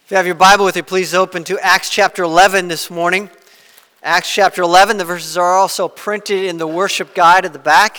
If you have your Bible with you, please open to Acts chapter 11 this morning. Acts chapter 11, the verses are also printed in the worship guide at the back.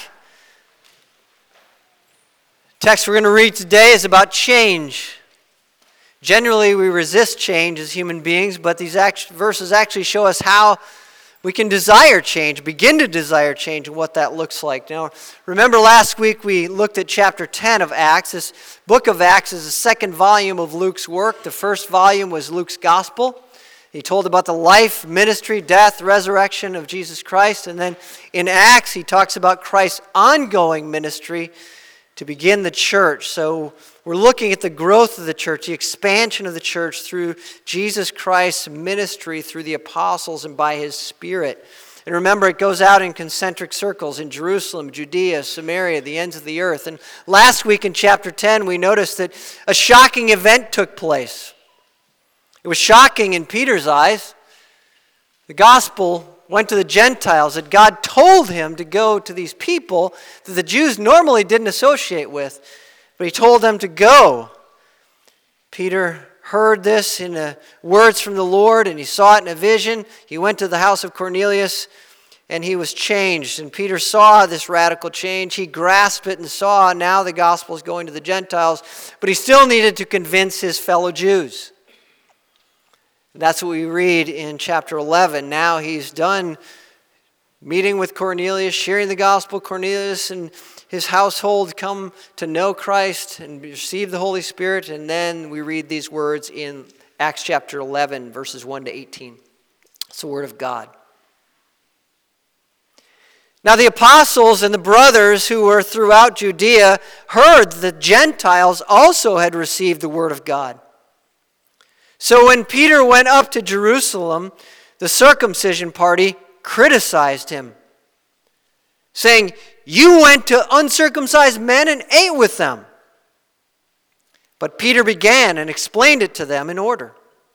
The text we're going to read today is about change. Generally, we resist change as human beings, but these verses actually show us how we can desire change, begin to desire change, and what that looks like. Now, remember last week we looked at chapter 10 of Acts. This book of Acts is the second volume of Luke's work. The first volume was Luke's gospel. He told about the life, ministry, death, resurrection of Jesus Christ. And then in Acts, he talks about Christ's ongoing ministry to begin the church. So we're looking at the growth of the church, the expansion of the church through Jesus Christ's ministry through the apostles and by his Spirit. And remember, it goes out in concentric circles in Jerusalem, Judea, Samaria, the ends of the earth. And last week in chapter 10, we noticed that a shocking event took place. It was shocking in Peter's eyes. The gospel went to the Gentiles, that God told him to go to these people that the Jews normally didn't associate with, but he told them to go. Peter heard this in words from the Lord, and he saw it in a vision. He went to the house of Cornelius, and he was changed. And Peter saw this radical change. He grasped it and saw now the gospel is going to the Gentiles, but he still needed to convince his fellow Jews. That's what we read in chapter 11. Now he's done meeting with Cornelius, sharing the gospel. Cornelius and his household come to know Christ and receive the Holy Spirit. And then we read these words in Acts chapter 11, verses 1 to 18. It's the word of God. Now the apostles and the brothers who were throughout Judea heard that Gentiles also had received the word of God. So when Peter went up to Jerusalem, the circumcision party criticized him, saying, "You went to uncircumcised men and ate with them." But Peter began and explained it to them in order.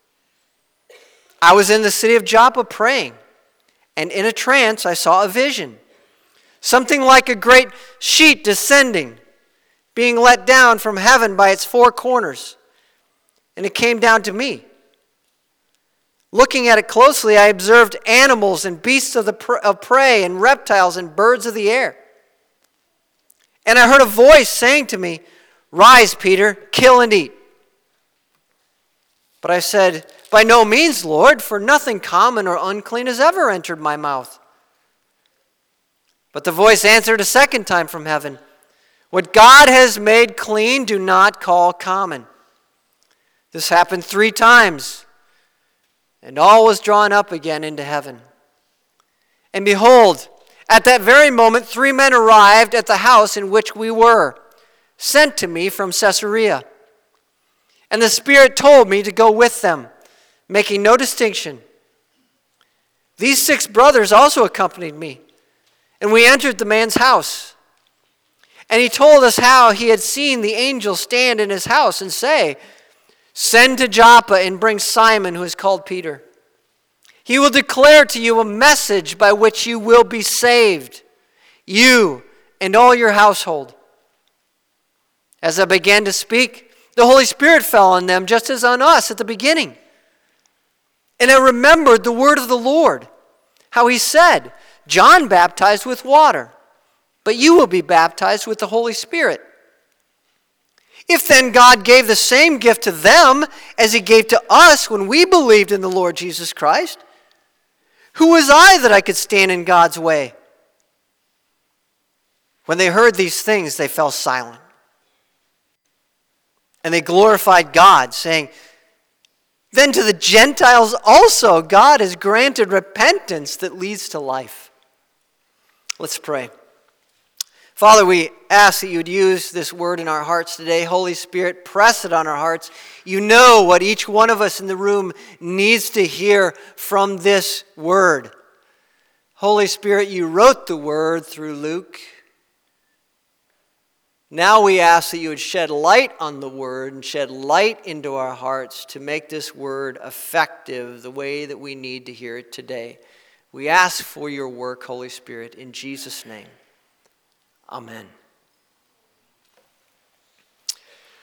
"I was in the city of Joppa praying, and in a trance I saw a vision, something like a great sheet descending, being let down from heaven by its four corners. And it came down to me. Looking at it closely, I observed animals and beasts of prey and reptiles and birds of the air. And I heard a voice saying to me, 'Rise, Peter, kill and eat.' But I said, 'By no means, Lord, for nothing common or unclean has ever entered my mouth.' But the voice answered a second time from heaven, 'What God has made clean, do not call common.' This happened 3 times, and all was drawn up again into heaven. And behold, at that very moment 3 men arrived at the house in which we were, sent to me from Caesarea. And the Spirit told me to go with them, making no distinction. These 6 brothers also accompanied me, and we entered the man's house. And he told us how he had seen the angel stand in his house and say, 'Send to Joppa and bring Simon, who is called Peter. He will declare to you a message by which you will be saved, you and all your household.' As I began to speak, the Holy Spirit fell on them, just as on us at the beginning. And I remembered the word of the Lord, how he said, 'John baptized with water, but you will be baptized with the Holy Spirit.' If then God gave the same gift to them as he gave to us when we believed in the Lord Jesus Christ, who was I that I could stand in God's way?" When they heard these things, they fell silent. And they glorified God, saying, "Then to the Gentiles also God has granted repentance that leads to life." Let's pray. Father, we ask that you would use this word in our hearts today. Holy Spirit, press it on our hearts. You know what each one of us in the room needs to hear from this word. Holy Spirit, you wrote the word through Luke. Now we ask that you would shed light on the word and shed light into our hearts to make this word effective the way that we need to hear it today. We ask for your work, Holy Spirit, in Jesus' name. Amen.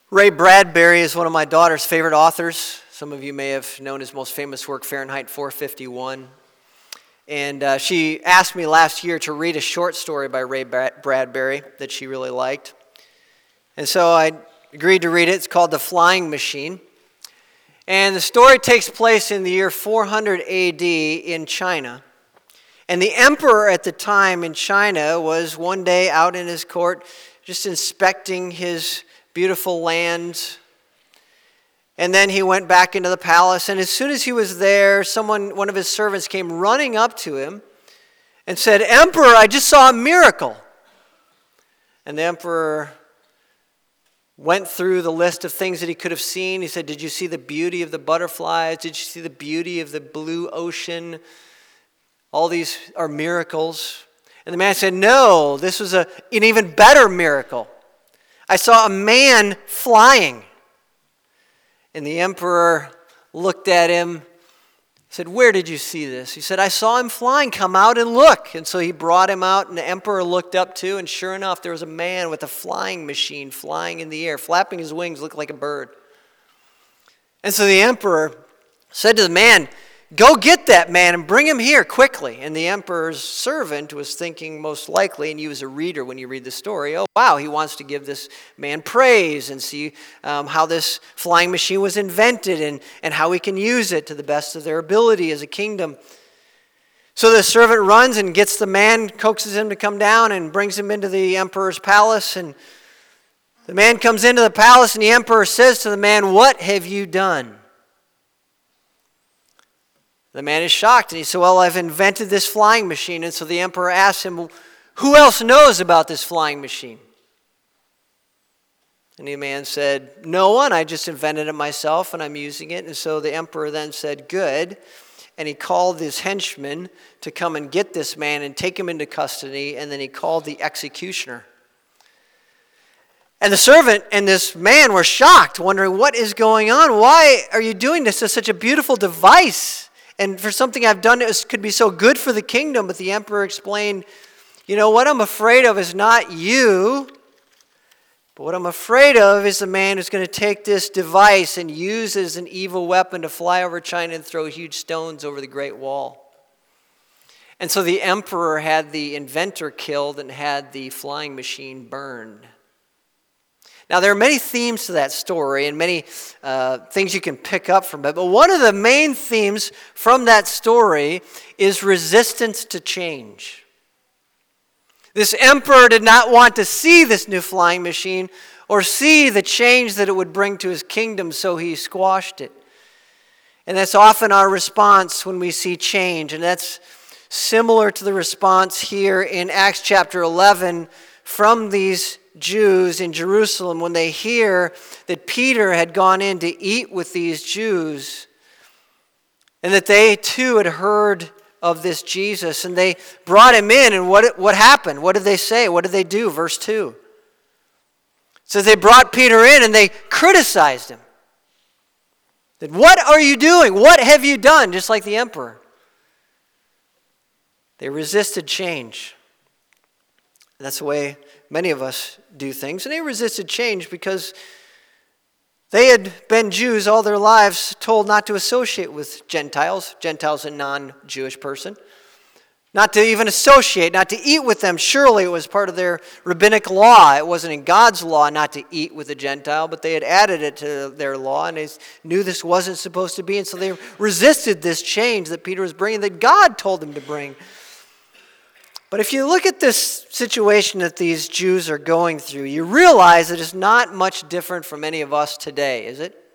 Ray Bradbury is one of my daughter's favorite authors. Some of you may have known his most famous work, Fahrenheit 451. And she asked me last year to read a short story by Ray Bradbury that she really liked. And so I agreed to read it. It's called The Flying Machine. And the story takes place in the year 400 AD in China. And the emperor at the time in China was one day out in his court just inspecting his beautiful land. And then he went back into the palace. And as soon as he was there, one of his servants came running up to him and said, "Emperor, I just saw a miracle." And the emperor went through the list of things that he could have seen. He said, "Did you see the beauty of the butterflies? Did you see the beauty of the blue ocean? All these are miracles." And the man said, "No, this was an even better miracle. I saw a man flying." And the emperor looked at him, said, "Where did you see this?" He said, "I saw him flying. Come out and look." And so he brought him out, and the emperor looked up too, and sure enough, there was a man with a flying machine flying in the air, flapping his wings, looked like a bird. And so the emperor said to the man, "Go get that man and bring him here quickly." And the emperor's servant was thinking most likely, and you as a reader when you read the story, oh wow, he wants to give this man praise and see how this flying machine was invented and how he can use it to the best of their ability as a kingdom. So the servant runs and gets the man, coaxes him to come down and brings him into the emperor's palace. And the man comes into the palace and the emperor says to the man, "What have you done?" The man is shocked, and he said, "Well, I've invented this flying machine." And so the emperor asks him, "Who else knows about this flying machine?" And the man said, "No one, I just invented it myself, and I'm using it." And so the emperor then said, "Good." And he called his henchmen to come and get this man and take him into custody, and then he called the executioner. And the servant and this man were shocked, wondering, what is going on? Why are you doing this? It's such a beautiful device. And for something I've done that could be so good for the kingdom. But the emperor explained, what I'm afraid of is not you. But what I'm afraid of is the man who's going to take this device and use it as an evil weapon to fly over China and throw huge stones over the Great Wall. And so the emperor had the inventor killed and had the flying machine burned. Now, there are many themes to that story and many things you can pick up from it. But one of the main themes from that story is resistance to change. This emperor did not want to see this new flying machine or see the change that it would bring to his kingdom, so he squashed it. And that's often our response when we see change. And that's similar to the response here in Acts chapter 11 from these Jews in Jerusalem when they hear that Peter had gone in to eat with these Jews and that they too had heard of this Jesus, and they brought him in. And what happened? What did they say? What did they do? Verse 2. It says they brought Peter in and they criticized him. That, "What are you doing? What have you done?" Just like the emperor. They resisted change. And that's the way many of us do things. And they resisted change because they had been Jews all their lives, told not to associate with Gentiles. Gentiles, a non-Jewish person. Not to even associate, not to eat with them. Surely it was part of their rabbinic law. It wasn't in God's law not to eat with a Gentile, but they had added it to their law, and they knew this wasn't supposed to be. And so they resisted this change that Peter was bringing, that God told them to bring. But if you look at this situation that these Jews are going through, you realize that it's not much different from any of us today, is it?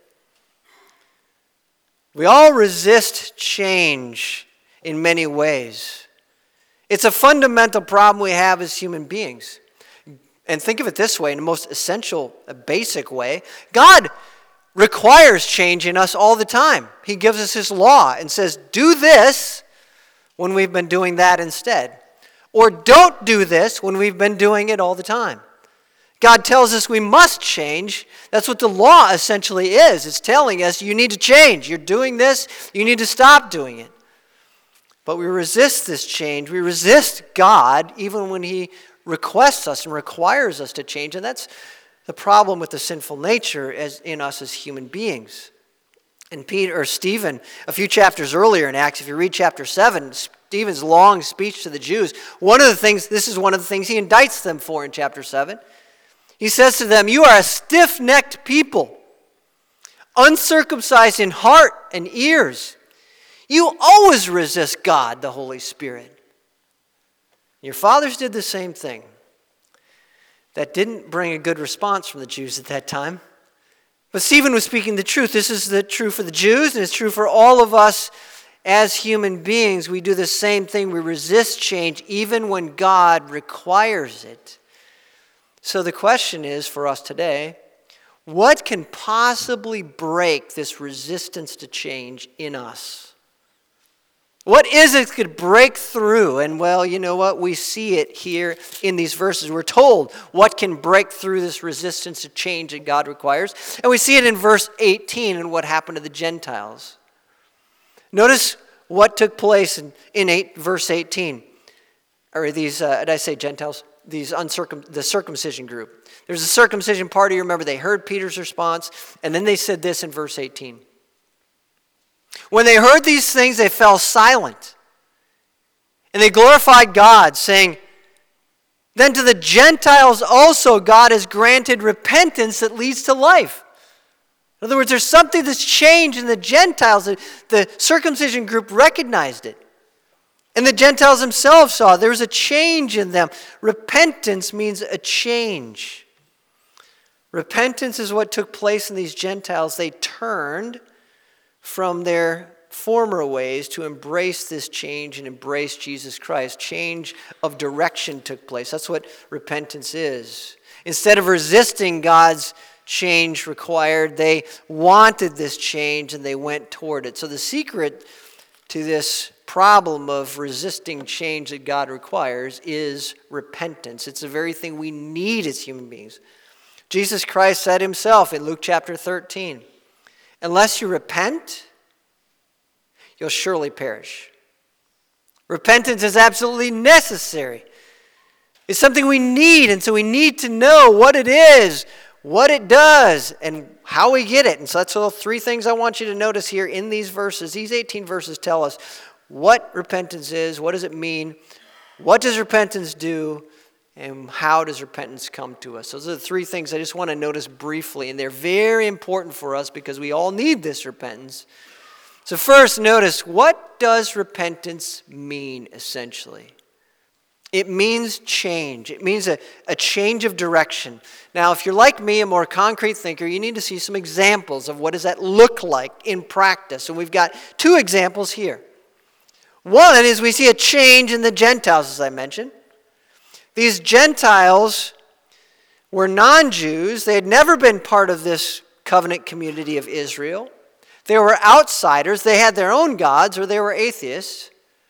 We all resist change in many ways. It's a fundamental problem we have as human beings. And think of it this way, in the most essential, basic way. God requires change in us all the time. He gives us His law and says, do this when we've been doing that instead. Or don't do this when we've been doing it all the time. God tells us we must change. That's what the law essentially is. It's telling us you need to change. You're doing this, you need to stop doing it. But we resist this change. We resist God even when He requests us and requires us to change. And that's the problem with the sinful nature in us as human beings. And Stephen, a few chapters earlier in Acts, if you read chapter 7, Stephen's long speech to the Jews, this is one of the things he indicts them for in chapter 7. He says to them, "You are a stiff-necked people, uncircumcised in heart and ears. You always resist God, the Holy Spirit. Your fathers did the same thing." That didn't bring a good response from the Jews at that time. But Stephen was speaking the truth. This is true for the Jews, and it's true for all of us as human beings. We do the same thing. We resist change even when God requires it. So the question is for us today, what can possibly break this resistance to change in us? What is it that could break through? And well, you know what? We see it here in these verses. We're told what can break through this resistance to change that God requires. And we see it in verse 18 and what happened to the Gentiles. Notice what took place in verse 18. Or these, did I say Gentiles? The circumcision group. There's a circumcision party. Remember, they heard Peter's response. And then they said this in verse 18. When they heard these things, they fell silent. And they glorified God, saying, "Then to the Gentiles also God has granted repentance that leads to life." In other words, there's something that's changed in the Gentiles. The circumcision group recognized it. And the Gentiles themselves saw there was a change in them. Repentance means a change. Repentance is what took place in these Gentiles. They turned from their former ways to embrace this change and embrace Jesus Christ. Change of direction took place. That's what repentance is. Instead of resisting God's change required, they wanted this change and they went toward it. So the secret to this problem of resisting change that God requires is repentance. It's the very thing we need as human beings. Jesus Christ said himself in Luke chapter 13, "Unless you repent, you'll surely perish." Repentance is absolutely necessary. It's something we need, and so we need to know what it is, what it does, and how we get it. And so that's all three things I want you to notice here in these verses. These 18 verses tell us what repentance is, what does it mean, what does repentance do, and how does repentance come to us? Those are the three things I just want to notice briefly, and they're very important for us because we all need this repentance. So first, notice, what does repentance mean, essentially? It means change. It means a change of direction. Now, if you're like me, a more concrete thinker, you need to see some examples of what does that look like in practice. And we've got two examples here. One is we see a change in the Gentiles, as I mentioned. These Gentiles were non-Jews. They had never been part of this covenant community of Israel. They were outsiders. They had their own gods, or they were atheists.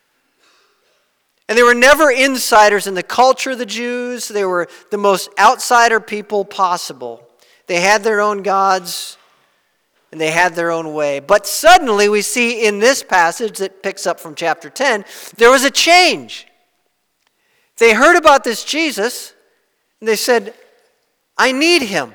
And they were never insiders in the culture of the Jews. They were the most outsider people possible. They had their own gods, and they had their own way. But suddenly we see in this passage that picks up from chapter 10, there was a change. They heard about this Jesus, and they said, "I need him.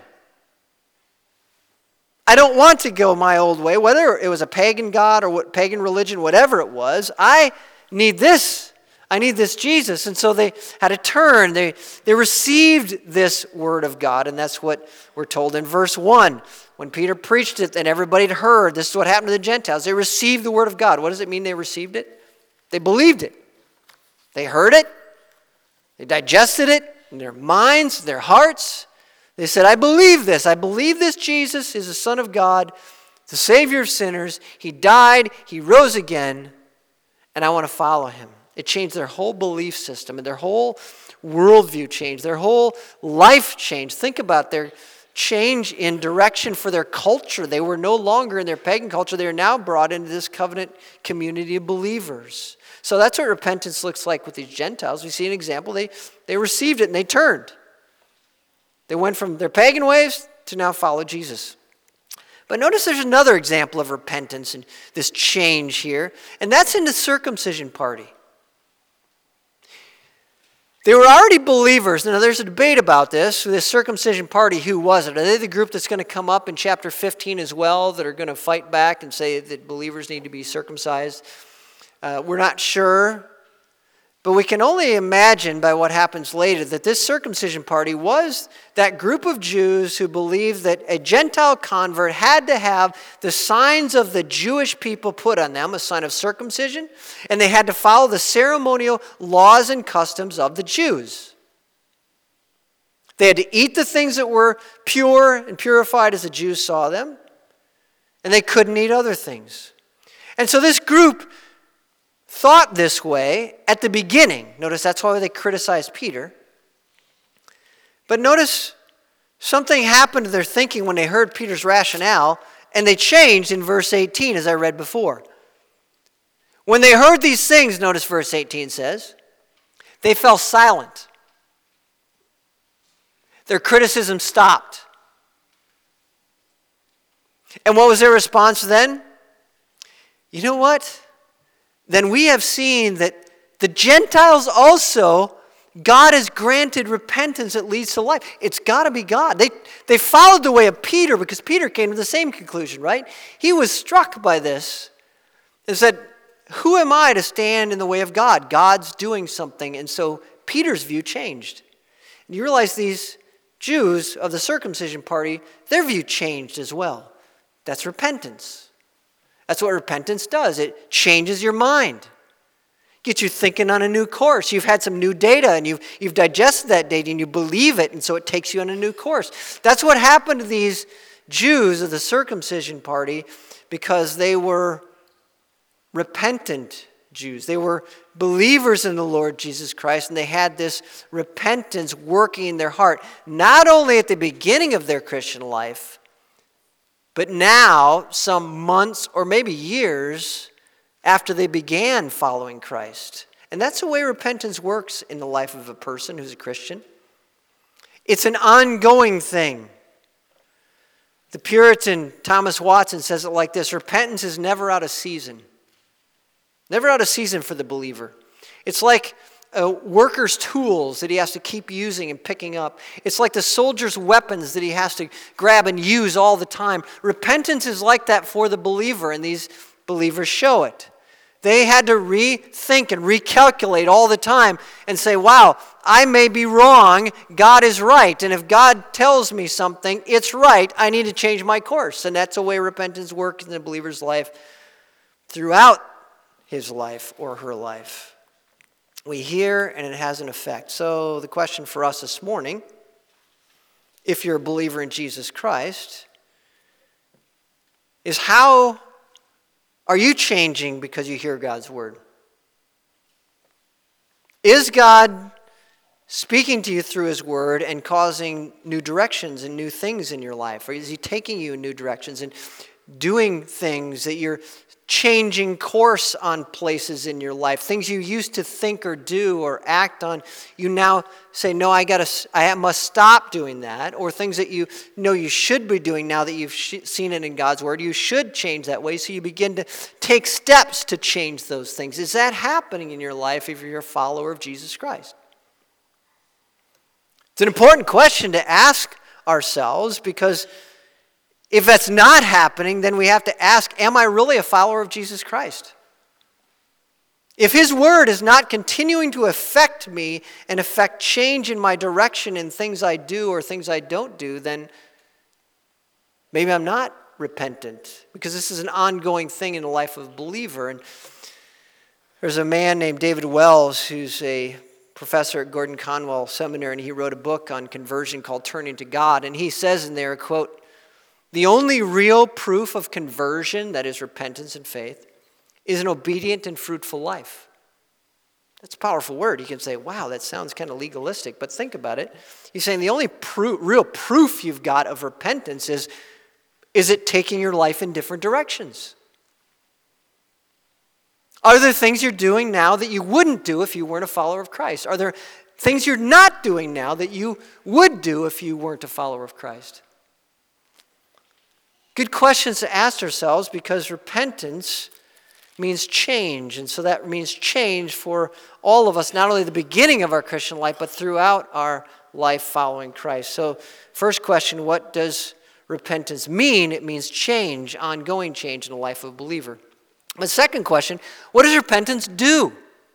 I don't want to go my old way," whether it was a pagan god or what pagan religion, whatever it was. I need this. I need this Jesus. And so they had a turn. They received this word of God, and that's what we're told in verse 1. When Peter preached it and everybody had heard, this is what happened to the Gentiles. They received the word of God. What does it mean they received it? They believed it. They heard it. They digested it in their minds, their hearts. They said, "I believe this. I believe this Jesus is the Son of God, the Savior of sinners. He died, he rose again, and I want to follow him." It changed their whole belief system, and their whole worldview changed. Their whole life changed. Think about their change in direction for their culture. They were no longer in their pagan culture. They are now brought into this covenant community of believers. So that's what repentance looks like with these Gentiles. We see an example. They received it and they turned. They went from their pagan ways to now follow Jesus. But notice there's another example of repentance and this change here, and that's in the circumcision party. They were already believers. Now, there's a debate about this circumcision party, who was it? Are they the group that's going to come up in chapter 15 as well, that are going to fight back and say that believers need to be circumcised? We're not sure. But we can only imagine by what happens later that this circumcision party was that group of Jews who believed that a Gentile convert had to have the signs of the Jewish people put on them, a sign of circumcision, and they had to follow the ceremonial laws and customs of the Jews. They had to eat the things that were pure and purified as the Jews saw them, and they couldn't eat other things. And so this group thought this way at the beginning. Notice that's why they criticized Peter. But notice something happened to their thinking when they heard Peter's rationale, and they changed in verse 18, as I read before. When they heard these things, notice verse 18 says, they fell silent. Their criticism stopped. And what was their response then? You know what? Then we have seen that the Gentiles also, God has granted repentance that leads to life. It's got to be God. They followed the way of Peter because Peter came to the same conclusion, right? He was struck by this and said, who am I to stand in the way of God? God's doing something. And so Peter's view changed. And you realize these Jews of the circumcision party, their view changed as well. That's repentance. That's what repentance does. It changes your mind. Gets you thinking on a new course. You've had some new data and you've digested that data and you believe it, and so it takes you on a new course. That's what happened to these Jews of the circumcision party because they were repentant Jews. They were believers in the Lord Jesus Christ, and they had this repentance working in their heart, not only at the beginning of their Christian life, but now, some months or maybe years after they began following Christ. And that's the way repentance works in the life of a person who's a Christian. It's an ongoing thing. The Puritan Thomas Watson says it like this: repentance is never out of season. Never out of season for the believer. It's like a worker's tools that he has to keep using and picking up. It's like the soldier's weapons that he has to grab and use all the time. Repentance is like that for the believer, and these believers show it. They had to rethink and recalculate all the time and say, wow, I may be wrong, God is right. And if God tells me something, it's right, I need to change my course. And that's the way repentance works in the believer's life throughout his life or her life. We hear and it has an effect. So the question for us this morning, if you're a believer in Jesus Christ, is how are you changing because you hear God's word? Is God speaking to you through his word and causing new directions and new things in your life? Or is he taking you in new directions and doing things that you're changing course on places in your life? Things you used to think or do or act on, you now say, no, I must stop doing that. Or things that you know you should be doing now that you've seen it in God's word, you should change that way. So you begin to take steps to change those things. Is that happening in your life if you're a follower of Jesus Christ? It's an important question to ask ourselves, because if that's not happening, then we have to ask, am I really a follower of Jesus Christ? If his word is not continuing to affect me and affect change in my direction in things I do or things I don't do, then maybe I'm not repentant, because this is an ongoing thing in the life of a believer. And there's a man named David Wells who's a professor at Gordon Conwell Seminary, and he wrote a book on conversion called Turning to God. And he says in there, quote, "The only real proof of conversion, that is repentance and faith, is an obedient and fruitful life." That's a powerful word. You can say, wow, that sounds kind of legalistic, but think about it. He's saying the only real proof you've got of repentance is it taking your life in different directions? Are there things you're doing now that you wouldn't do if you weren't a follower of Christ? Are there things you're not doing now that you would do if you weren't a follower of Christ? Good questions to ask ourselves, because repentance means change. And so that means change for all of us, not only the beginning of our Christian life, but throughout our life following Christ. So first question, what does repentance mean? It means change, ongoing change in the life of a believer. The second question, what does repentance do?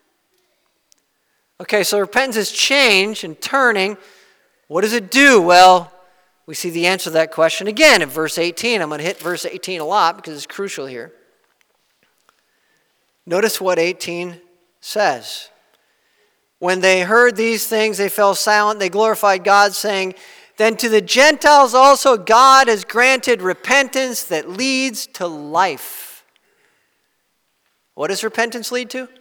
Okay, so repentance is change and turning. What does it do? Well, we see the answer to that question again in verse 18. I'm going to hit verse 18 a lot because it's crucial here. Notice what 18 says. When they heard these things, they fell silent. They glorified God, saying, then to the Gentiles also God has granted repentance that leads to life. What does repentance lead to?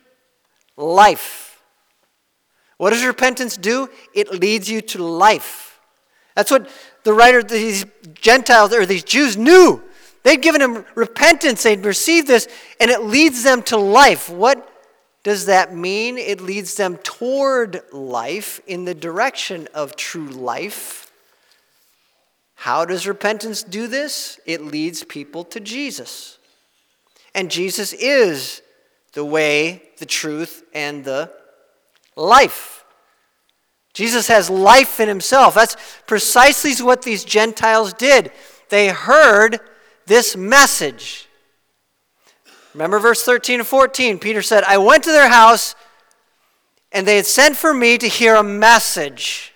Life. What does repentance do? It leads you to life. That's what the writer, these Gentiles, or these Jews knew. They'd given them repentance, they'd received this, and it leads them to life. What does that mean? It leads them toward life, in the direction of true life. How does repentance do this? It leads people to Jesus. And Jesus is the way, the truth, and the life. Jesus has life in himself. That's precisely what these Gentiles did. They heard this message. Remember verse 13 and 14. Peter said, I went to their house, and they had sent for me to hear a message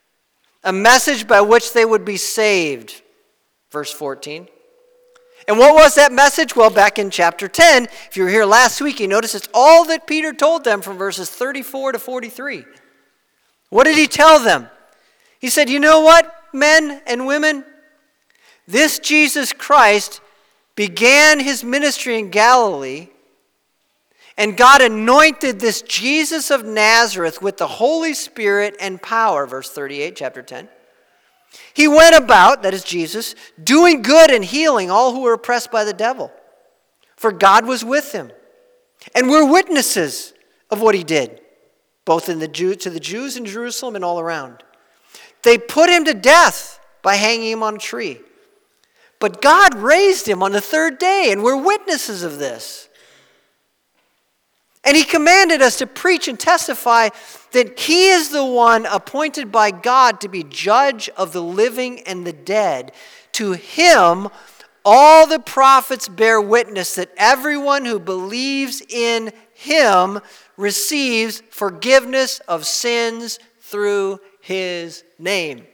by which they would be saved. Verse 14. And what was that message? Well, back in chapter 10, if you were here last week, you notice it's all that Peter told them from verses 34 to 43. What did he tell them? He said, you know what, men and women? This Jesus Christ began his ministry in Galilee, and God anointed this Jesus of Nazareth with the Holy Spirit and power. Verse 38, chapter 10. He went about, that is Jesus, doing good and healing all who were oppressed by the devil. For God was with him. And we're witnesses of what he did, both to the Jews in Jerusalem and all around. They put him to death by hanging him on a tree. But God raised him on the third day, and we're witnesses of this. And he commanded us to preach and testify that he is the one appointed by God to be judge of the living and the dead. To him, all the prophets bear witness that everyone who believes in him receives forgiveness of sins through his name.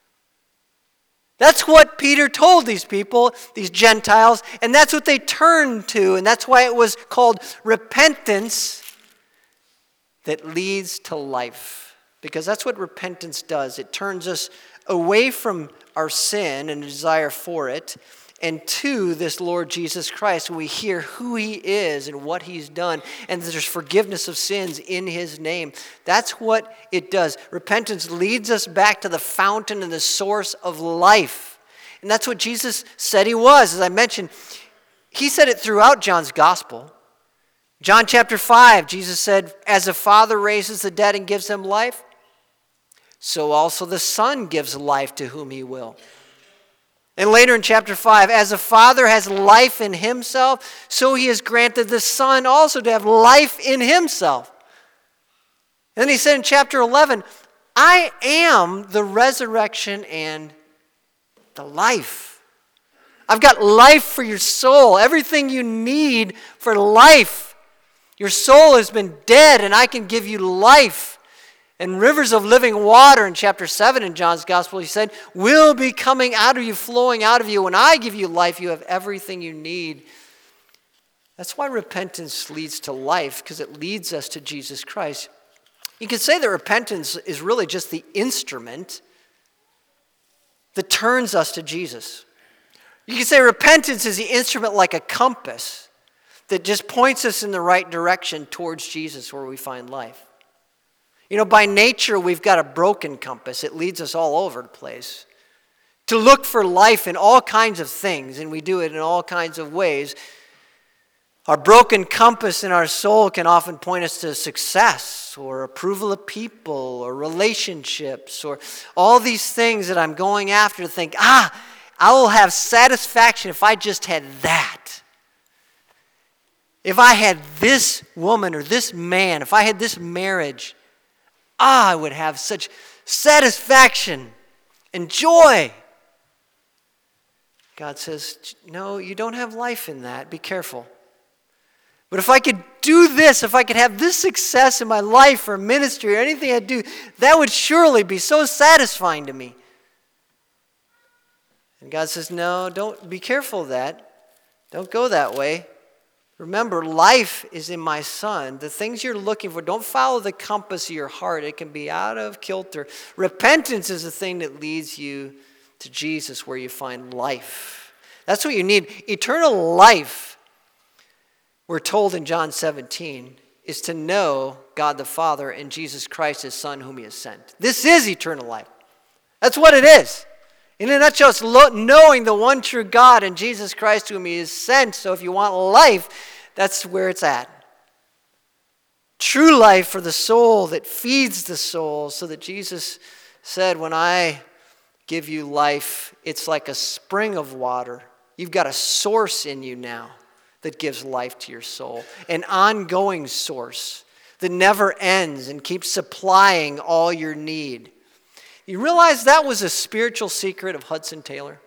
That's what Peter told these people, these Gentiles, and that's what they turned to, and that's why it was called repentance that leads to life. Because that's what repentance does. It turns us away from our sin and a desire for it, and to this Lord Jesus Christ. We hear who he is and what he's done, and there's forgiveness of sins in his name. That's what it does. Repentance leads us back to the fountain and the source of life. And that's what Jesus said he was. As I mentioned, he said it throughout John's gospel. John chapter 5, Jesus said, as the Father raises the dead and gives them life, so also the Son gives life to whom he will. And later in chapter 5, as the Father has life in himself, so he has granted the Son also to have life in himself. And then he said in chapter 11, I am the resurrection and the life. I've got life for your soul, everything you need for life. Your soul has been dead, and I can give you life. And rivers of living water in chapter 7 in John's gospel, he said, will be coming out of you, flowing out of you. When I give you life, you have everything you need. That's why repentance leads to life, because it leads us to Jesus Christ. You could say that repentance is really just the instrument that turns us to Jesus. You could say repentance is the instrument like a compass that just points us in the right direction towards Jesus where we find life. You know, by nature, we've got a broken compass. It leads us all over the place to look for life in all kinds of things, and we do it in all kinds of ways. Our broken compass in our soul can often point us to success or approval of people or relationships or all these things that I'm going after to think, I will have satisfaction if I just had that. If I had this woman or this man, if I had this marriage, I would have such satisfaction and joy. God says, no, you don't have life in that. Be careful. But if I could do this, if I could have this success in my life or ministry or anything I do, that would surely be so satisfying to me. And God says, no, don't be careful of that. Don't go that way. Remember, life is in my Son. The things you're looking for, don't follow the compass of your heart. It can be out of kilter. Repentance is the thing that leads you to Jesus, where you find life. That's what you need. Eternal life, we're told in John 17, is to know God the Father and Jesus Christ, his Son, whom he has sent. This is eternal life. That's what it is. In a nutshell, it's knowing the one true God and Jesus Christ, whom he has sent. So if you want life, that's where it's at. True life for the soul that feeds the soul, so that Jesus said, when I give you life, it's like a spring of water. You've got a source in you now that gives life to your soul. An ongoing source that never ends and keeps supplying all your need. You realize that was a spiritual secret of Hudson Taylor?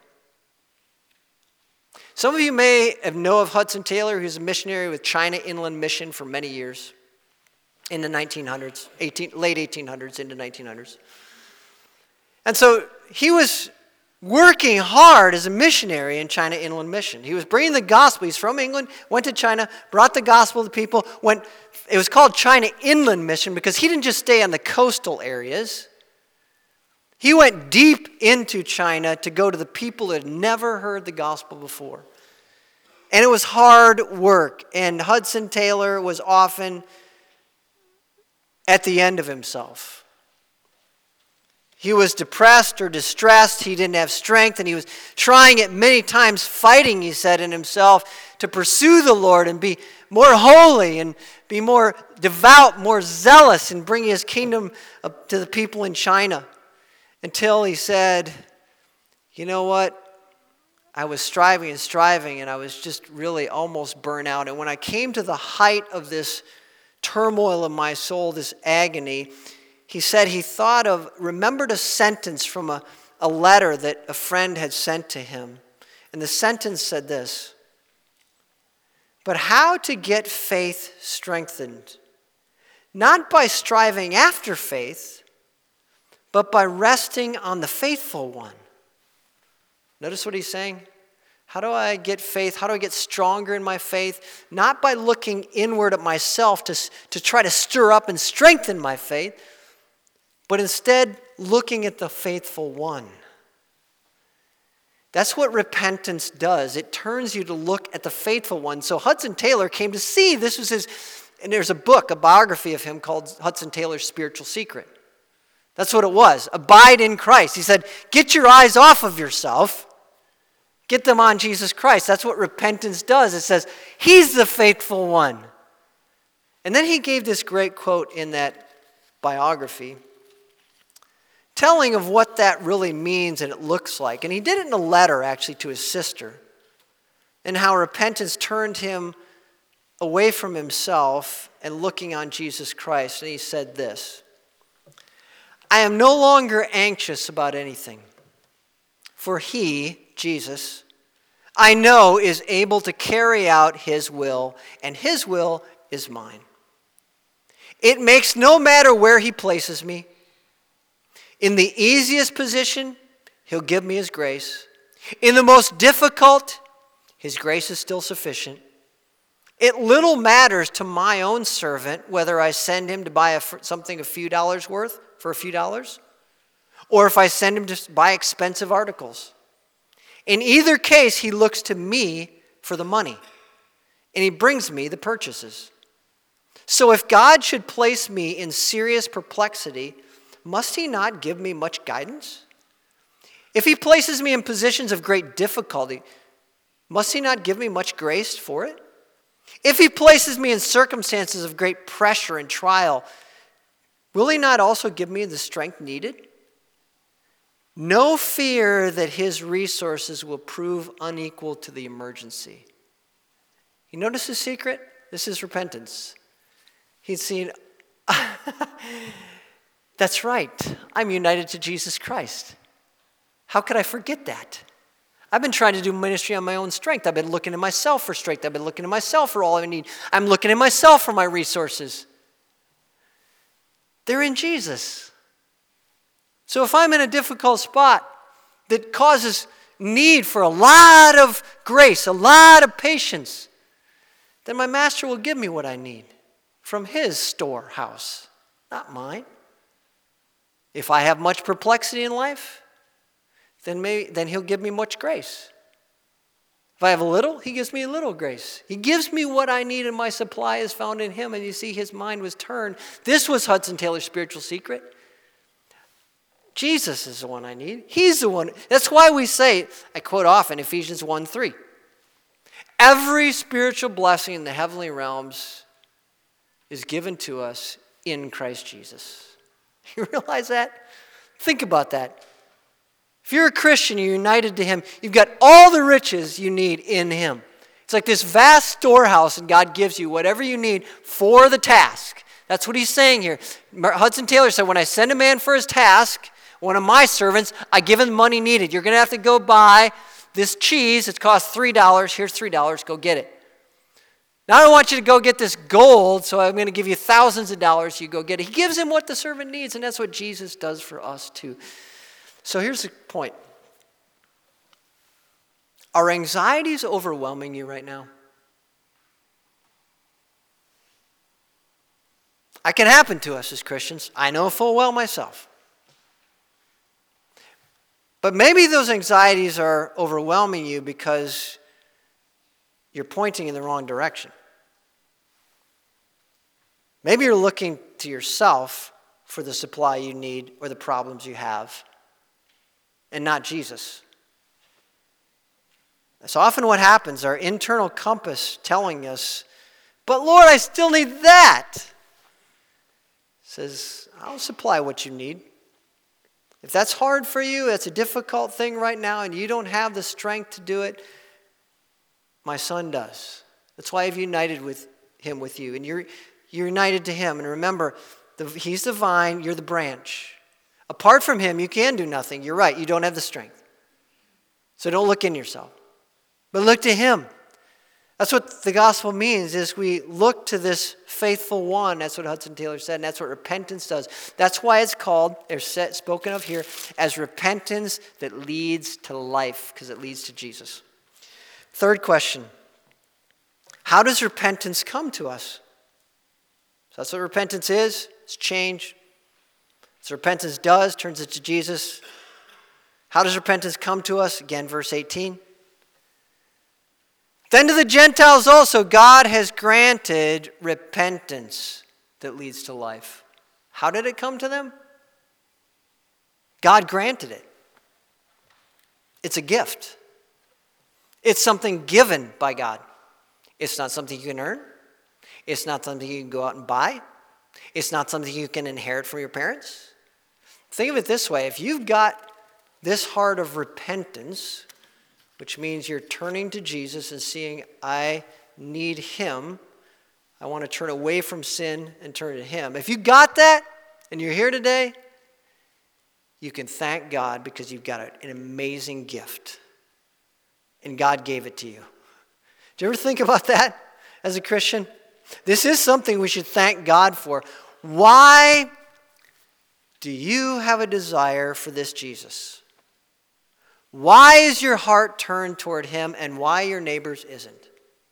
Some of you may know of Hudson Taylor, who's a missionary with China Inland Mission for many years in the 1900s, late 1800s into 1900s. And so he was working hard as a missionary in China Inland Mission. He was bringing the gospel. He's from England, went to China, brought the gospel to people. It was called China Inland Mission because he didn't just stay on the coastal areas. He went deep into China to go to the people that had never heard the gospel before. And it was hard work. And Hudson Taylor was often at the end of himself. He was depressed or distressed. He didn't have strength. And he was trying it many times, fighting, he said, in himself to pursue the Lord and be more holy and be more devout, more zealous in bringing his kingdom up to the people in China. Until he said, you know what? I was striving and I was just really almost burnt out. And when I came to the height of this turmoil in my soul, this agony, he said he remembered a sentence from a letter that a friend had sent to him. And the sentence said this: but how to get faith strengthened? Not by striving after faith, but by resting on the faithful one. Notice what he's saying? How do I get faith? How do I get stronger in my faith? Not by looking inward at myself to try to stir up and strengthen my faith, but instead looking at the faithful one. That's what repentance does. It turns you to look at the faithful one. So Hudson Taylor came to see, this was his, and there's a book, a biography of him called Hudson Taylor's Spiritual Secret. That's what it was. Abide in Christ. He said, get your eyes off of yourself. Get them on Jesus Christ. That's what repentance does. It says, he's the faithful one. And then he gave this great quote in that biography, telling of what that really means and it looks like. And he did it in a letter, actually, to his sister, and how repentance turned him away from himself and looking on Jesus Christ. And he said this: I am no longer anxious about anything, for he, Jesus, I know is able to carry out his will, and his will is mine. It makes no matter where he places me. In the easiest position, he'll give me his grace. In the most difficult, his grace is still sufficient. It little matters to my own servant whether I send him to buy something a few dollars worth for a few dollars, or if I send him to buy expensive articles. In either case, he looks to me for the money, and he brings me the purchases. So if God should place me in serious perplexity, must he not give me much guidance? If he places me in positions of great difficulty, must he not give me much grace for it? If he places me in circumstances of great pressure and trial, will he not also give me the strength needed? No fear that his resources will prove unequal to the emergency. You notice the secret? This is repentance. He'd seen, that's right, I'm united to Jesus Christ. How could I forget that? I've been trying to do ministry on my own strength. I've been looking at myself for strength. I've been looking at myself for all I need. I'm looking at myself for my resources. They're in Jesus. So if I'm in a difficult spot that causes need for a lot of grace, a lot of patience, then my master will give me what I need from his storehouse, not mine. If I have much perplexity in life, then he'll give me much grace. If I have a little, he gives me a little grace. He gives me what I need, and my supply is found in him. And you see, his mind was turned. This was Hudson Taylor's spiritual secret. Jesus is the one I need. He's the one. That's why we say, I quote often Ephesians 1:3. Every spiritual blessing in the heavenly realms is given to us in Christ Jesus. You realize that? Think about that. If you're a Christian, you're united to him, you've got all the riches you need in him. It's like this vast storehouse, and God gives you whatever you need for the task. That's what he's saying here. Hudson Taylor said, when I send a man for his task, one of my servants, I give him the money needed. You're going to have to go buy this cheese. It costs $3. Here's $3. Go get it. Now I don't want you to go get this gold, so I'm going to give you thousands of dollars. You go get it. He gives him what the servant needs, and that's what Jesus does for us too. So here's the point. Are anxieties overwhelming you right now? It can happen to us as Christians. I know full well myself. But maybe those anxieties are overwhelming you because you're pointing in the wrong direction. Maybe you're looking to yourself for the supply you need or the problems you have, and not Jesus. That's often what happens, our internal compass telling us, but Lord, I still need that. Says, I'll supply what you need. If that's hard for you, that's a difficult thing right now, and you don't have the strength to do it, my son does. That's why I've united with him with you, and you're united to him. And remember, he's the vine, you're the branch. Apart from him, you can do nothing. You're right, you don't have the strength. So don't look in yourself, but look to him. That's what the gospel means, is we look to this faithful one. That's what Hudson Taylor said, and that's what repentance does. That's why it's called, or spoken of here, as repentance that leads to life, because it leads to Jesus. Third question, how does repentance come to us? So that's what repentance is. It's change. So repentance does, turns it to Jesus. How does repentance come to us? Again, verse 18. Then to the Gentiles also, God has granted repentance that leads to life. How did it come to them? God granted it. It's a gift. It's something given by God. It's not something you can earn. It's not something you can go out and buy. It's not something you can inherit from your parents. Think of it this way. If you've got this heart of repentance, which means you're turning to Jesus and seeing, I need him. I want to turn away from sin and turn to him. If you got that and you're here today, you can thank God because you've got an amazing gift. And God gave it to you. Do you ever think about that as a Christian? This is something we should thank God for. Why do you have a desire for this Jesus? Why is your heart turned toward him and why your neighbor's isn't?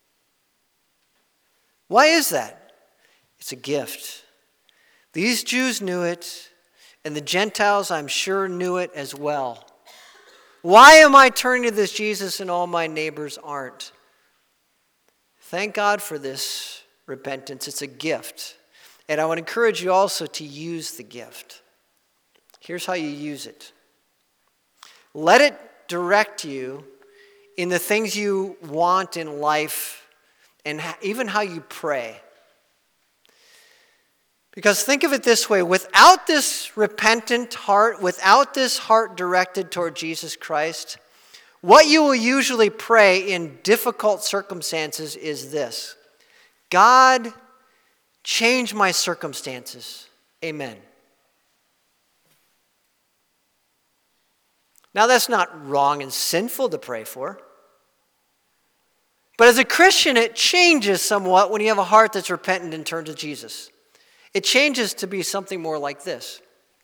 Why is that? It's a gift. These Jews knew it, and the Gentiles, I'm sure, knew it as well. Why am I turning to this Jesus and all my neighbors aren't? Thank God for this repentance. It's a gift. And I would encourage you also to use the gift. Here's how you use it. Let it direct you in the things you want in life and even how you pray. Because think of it this way, without this repentant heart, without this heart directed toward Jesus Christ, what you will usually pray in difficult circumstances is this: God, change my circumstances. Amen. Now, that's not wrong and sinful to pray for. But as a Christian, it changes somewhat when you have a heart that's repentant and turned to Jesus. It changes to be something more like this.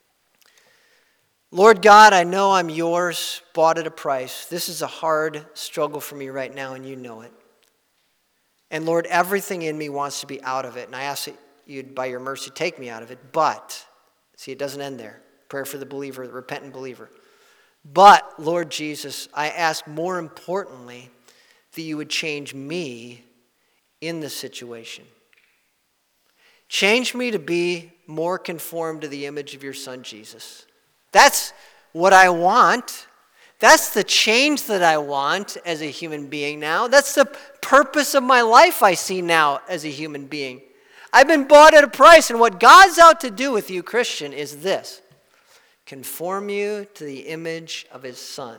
Lord God, I know I'm yours, bought at a price. This is a hard struggle for me right now, and you know it. And Lord, everything in me wants to be out of it, and I ask that you'd, by your mercy, take me out of it. But, see, it doesn't end there. Prayer for the believer, the repentant believer. But, Lord Jesus, I ask more importantly that you would change me in this situation. Change me to be more conformed to the image of your Son, Jesus. That's what I want. That's the change that I want as a human being now. That's the purpose of my life I see now as a human being. I've been bought at a price, and what God's out to do with you, Christian, is this: conform you to the image of his Son.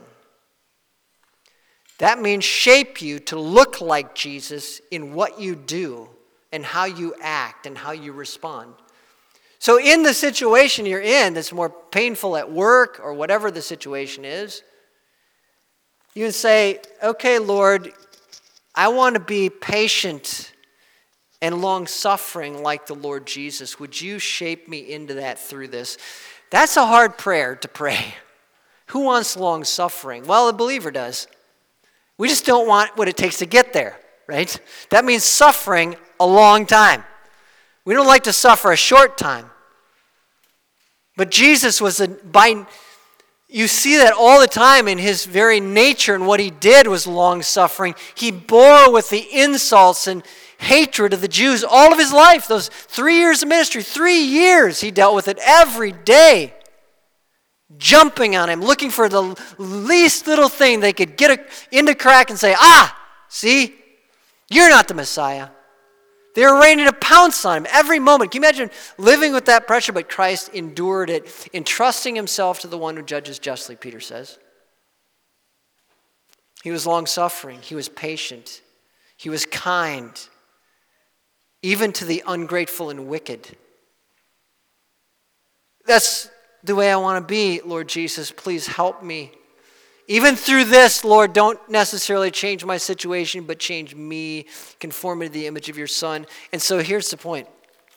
That means shape you to look like Jesus in what you do and how you act and how you respond. So in the situation you're in that's more painful at work or whatever the situation is, you can say, okay, Lord, I want to be patient and long-suffering like the Lord Jesus. Would you shape me into that through this? That's a hard prayer to pray. Who wants long-suffering? Well, a believer does. We just don't want what it takes to get there, right? That means suffering a long time. We don't like to suffer a short time. But Jesus was you see that all the time in his very nature, and what he did was long-suffering. He bore with the insults and hatred of the Jews all of his life. Those 3 years of ministry, 3 years he dealt with it every day. Jumping on him, looking for the least little thing they could get into crack and say, see, you're not the Messiah. They were ready to pounce on him every moment. Can you imagine living with that pressure? But Christ endured it, entrusting himself to the one who judges justly, Peter says. He was long-suffering. He was patient. He was kind, even to the ungrateful and wicked. That's the way I want to be, Lord Jesus. Please help me. Even through this, Lord, don't necessarily change my situation, but change me, conform me to the image of your Son. And so here's the point.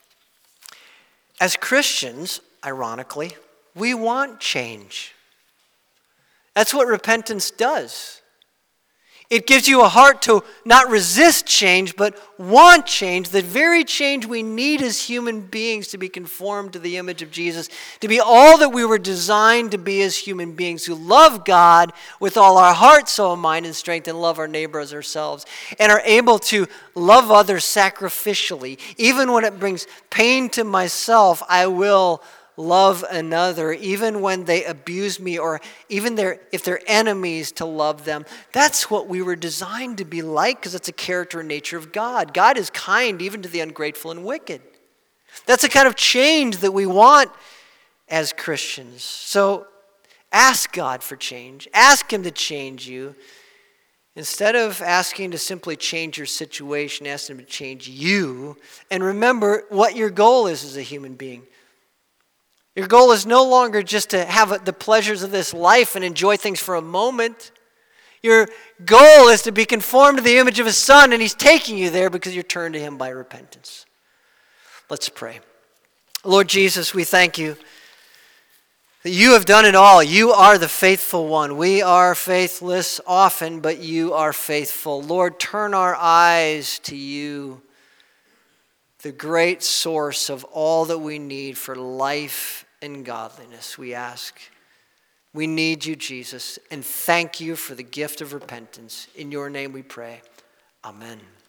As Christians, ironically, we want change. That's what repentance does. It gives you a heart to not resist change, but want change, the very change we need as human beings to be conformed to the image of Jesus, to be all that we were designed to be as human beings who love God with all our heart, soul, mind, and strength, and love our neighbor as ourselves, and are able to love others sacrificially. Even when it brings pain to myself, I will love another, even when they abuse me, or even if they're enemies, to love them. That's what we were designed to be like, because it's a character and nature of God. God is kind even to the ungrateful and wicked. That's the kind of change that we want as Christians. So ask God for change. Ask him to change you. Instead of asking to simply change your situation, ask him to change you. And remember what your goal is as a human being. Your goal is no longer just to have the pleasures of this life and enjoy things for a moment. Your goal is to be conformed to the image of his Son, and he's taking you there because you're turned to him by repentance. Let's pray. Lord Jesus, we thank you that you have done it all. You are the faithful one. We are faithless often, but you are faithful. Lord, turn our eyes to you, the great source of all that we need for life and godliness, we ask. We need you, Jesus, and thank you for the gift of repentance. In your name we pray. Amen.